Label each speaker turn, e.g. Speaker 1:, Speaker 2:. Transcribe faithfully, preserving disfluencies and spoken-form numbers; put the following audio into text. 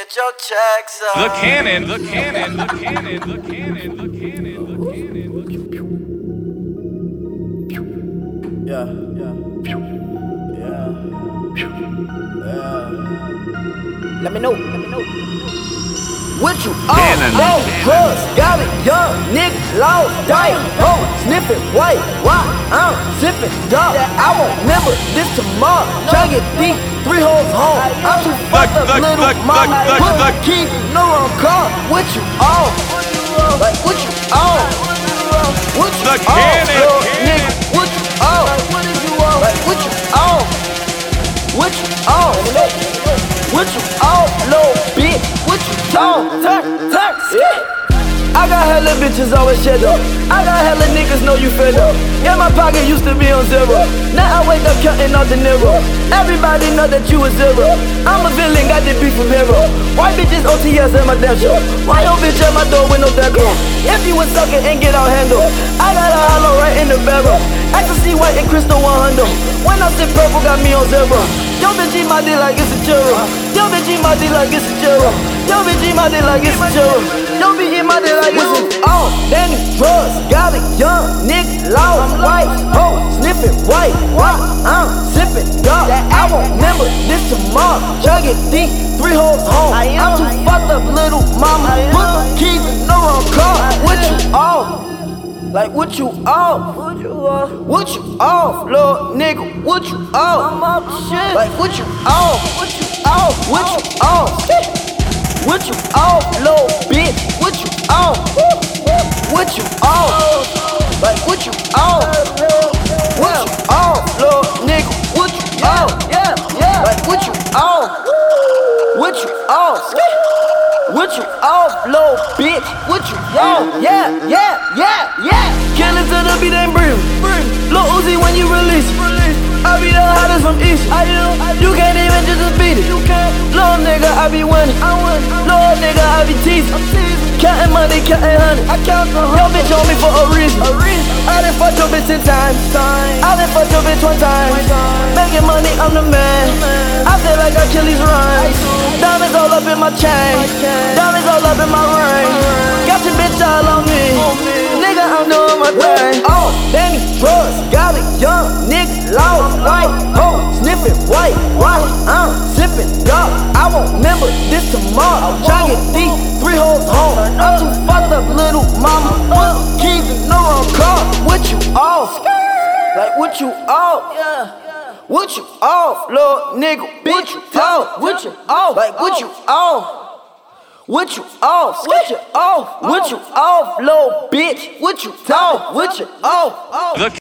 Speaker 1: get your checks up.
Speaker 2: The cannon, the cannon, the cannon, the cannon, the cannon, the cannon.
Speaker 1: Yeah, yeah, yeah, yeah. Let me know, let me know. What you all know? Drugs, got it, young nigga, lost, dying, ho, sniffing white, why I'm sipping dog. I won't remember this tomorrow. Try to get deep, three holes home. I'm too fucked up, little mama. Put the key, no wrong car. What you all? Like what you all? What you all, little nigga? What you all? Like what you all? What you all? What you all, little bitch? What you all? Turn, turn, yeah. I got hella bitches always shed up. I got hella niggas know you fed up. Yeah, my pocket used to be on zero. Now I wake up counting all the Nero. Everybody know that you a zero. I'm a villain, got the beef from hero. White bitches O T S at my damn show. Why your bitch at my door with no back door? If you was sucking and get out handle, I got a hollow right in the barrel. Ecstasy white and crystal one hundred. When I sit purple, got me on zero. Yo bitch eat my dick like it's a churro. Yo bitch eat my dick like it's a churro. Yo bitch eat my dick like it's a churro. Yo bitch eat my dick like it's a oh, Danny drugs, got it, young nigga, loud, white, ho, sniffing white, white, I'm sipping dog. I won't remember this tomorrow. Try to get deep, three holes home. I'm too fucked up, little mama. Put the keys in the wrong car. What you all? Like what you off? What you off? What you off, little nigga? What you off? I'm off the shit. Like what you off? What you off? What you off? What you off, little bitch? What you off? What you off? Like what you off? What you off, little nigga? What you off? Yeah, yeah. Like what you off? What you off? What you off, little bitch? What you off? Yeah, yeah, yeah, yeah. Killers to the beat ain't breathe. Lil Uzi when you release. I be the hottest from East. You can't even just beat it. Little nigga, I be winning. Little nigga, I be teasing. Counting money, counting honey. Yo bitch on me for a reason. I done fucked your bitch ten times. I done fucked your bitch one time. Making money, I'm the man. I feel like I kill these rhymes. Diamonds all up in my chain. Diamonds all up in my ring. Got your bitch all on me. Nigga, I'm doing my thing. Oh, Danny drugs, got it, young nigga, loud, white, ho, sniffing white, white, I'm sipping dog. I won't remember this tomorrow. Try to get deep, three holes home. I'm too fucked up, little mama. Put the keys in the wrong car. What you off? Like what you off? Yeah. What you off, little nigga? What you off? What you off? Like what you off? What you off? What you off? What you off, little bitch? What you off? What you off?